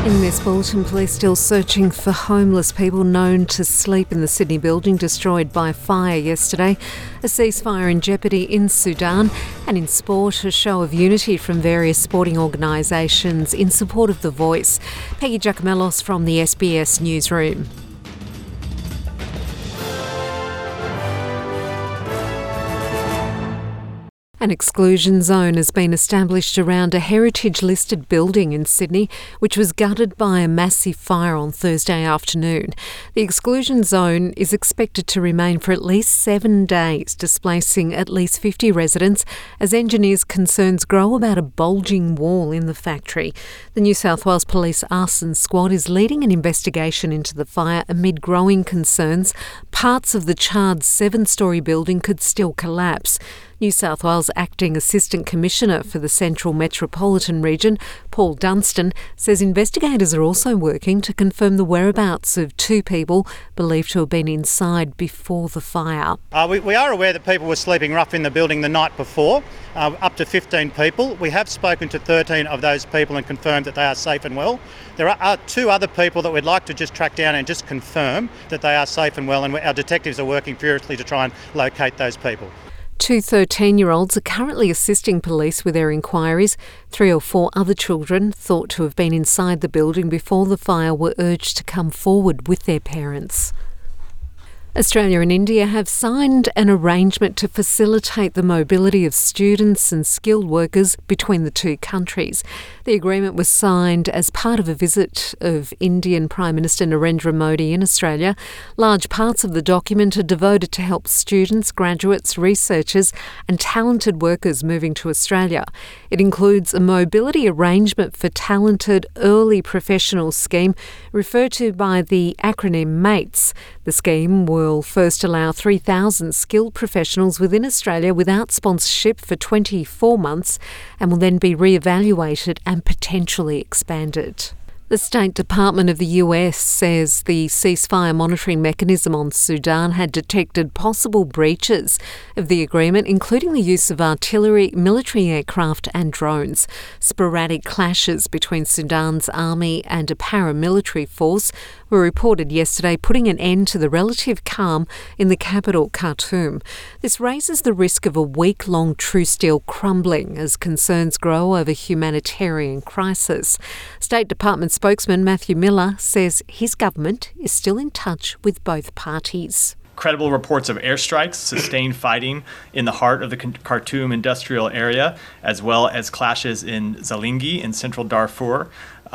In this bulletin, police still searching for homeless people known to sleep in the Sydney building destroyed by fire yesterday. A ceasefire in jeopardy in Sudan. And in sport, a show of unity from various sporting organisations in support of The Voice. Peggy Giacomellos from the SBS Newsroom. An exclusion zone has been established around a heritage-listed building in Sydney, which was gutted by a massive fire on Thursday afternoon. The exclusion zone is expected to remain for at least 7 days, displacing at least 50 residents as engineers' concerns grow about a bulging wall in the factory. The New South Wales Police Arson Squad is leading an investigation into the fire amid growing concerns parts of the charred 7-storey building could still collapse. New South Wales Acting Assistant Commissioner for the Central Metropolitan Region, Paul Dunstan, says investigators are also working to confirm the whereabouts of 2 people believed to have been inside before the fire. We are aware that people were sleeping rough in the building the night before, up to 15 people. We have spoken to 13 of those people and confirmed that they are safe and well. There are 2 other people that we'd like to just track down and just confirm that they are safe and well, and our detectives are working furiously to try and locate those people. 2 13-year-olds are currently assisting police with their inquiries. 3 or 4 other children thought to have been inside the building before the fire were urged to come forward with their parents. Australia and India have signed an arrangement to facilitate the mobility of students and skilled workers between the 2 countries. The agreement was signed as part of a visit of Indian Prime Minister Narendra Modi in Australia. Large parts of the document are devoted to help students, graduates, researchers and talented workers moving to Australia. It includes a mobility arrangement for talented early professional scheme referred to by the acronym MATES. The scheme will first allow 3,000 skilled professionals within Australia without sponsorship for 24 months and will then be re-evaluated and potentially expanded. The State Department of the US says the ceasefire monitoring mechanism on Sudan had detected possible breaches of the agreement, including the use of artillery, military aircraft and drones. Sporadic clashes between Sudan's army and a paramilitary force were reported yesterday, putting an end to the relative calm in the capital, Khartoum. This raises the risk of a week-long truce deal crumbling as concerns grow over humanitarian crisis. State Department spokesman Matthew Miller says his government is still in touch with both parties. Credible reports of airstrikes, sustained fighting in the heart of the Khartoum industrial area, as well as clashes in Zalingi in central Darfur.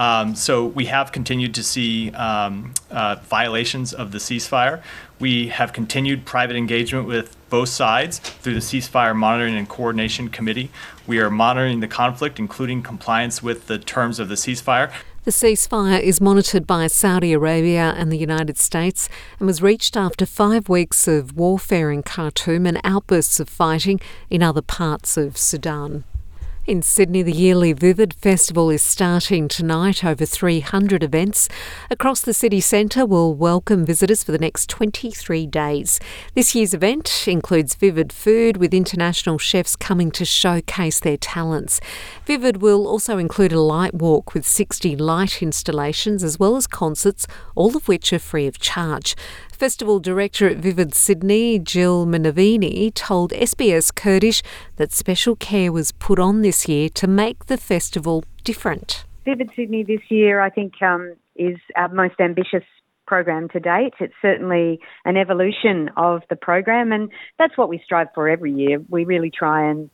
So we have continued to see violations of the ceasefire. We have continued private engagement with both sides through the Ceasefire Monitoring and Coordination Committee. We are monitoring the conflict, including compliance with the terms of the ceasefire. The ceasefire is monitored by Saudi Arabia and the United States and was reached after 5 weeks of warfare in Khartoum and outbursts of fighting in other parts of Sudan. In Sydney, the yearly Vivid Festival is starting tonight. Over 300 events across the city centre will welcome visitors for the next 23 days. This year's event includes Vivid Food, with international chefs coming to showcase their talents. Vivid will also include a light walk with 60 light installations as well as concerts, all of which are free of charge. Festival Director at Vivid Sydney, Jill Minavini, told SBS Kurdish that special care was put on this year to make the festival different. Vivid Sydney this year, I think, is our most ambitious program to date. It's certainly an evolution of the program, and that's what we strive for every year. We really try and,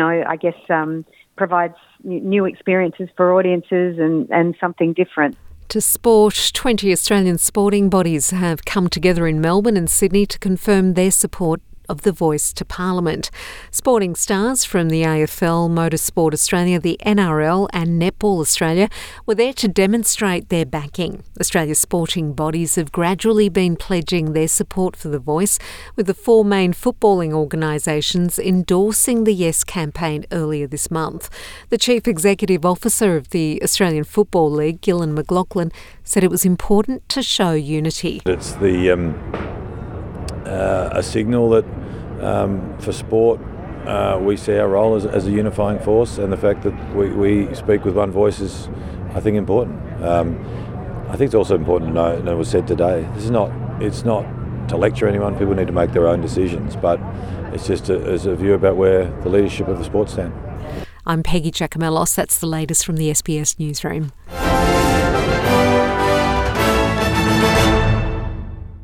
provide new experiences for audiences and something different. To sport, 20 Australian sporting bodies have come together in Melbourne and Sydney to confirm their support of The Voice to Parliament. Sporting stars from the AFL, Motorsport Australia, the NRL and Netball Australia were there to demonstrate their backing. Australia's sporting bodies have gradually been pledging their support for The Voice, with the 4 main footballing organisations endorsing the Yes campaign earlier this month. The Chief Executive Officer of the Australian Football League, Gillan McLachlan, said it was important to show unity. It's a signal that for sport we see our role as a unifying force, and the fact that we speak with one voice is, I think, important. I think it's also important to know, and it was said today, it's not to lecture anyone. People need to make their own decisions, but it's just as a view about where the leadership of the sport stand. I'm Peggy Giacomellos. That's the latest from the SBS Newsroom.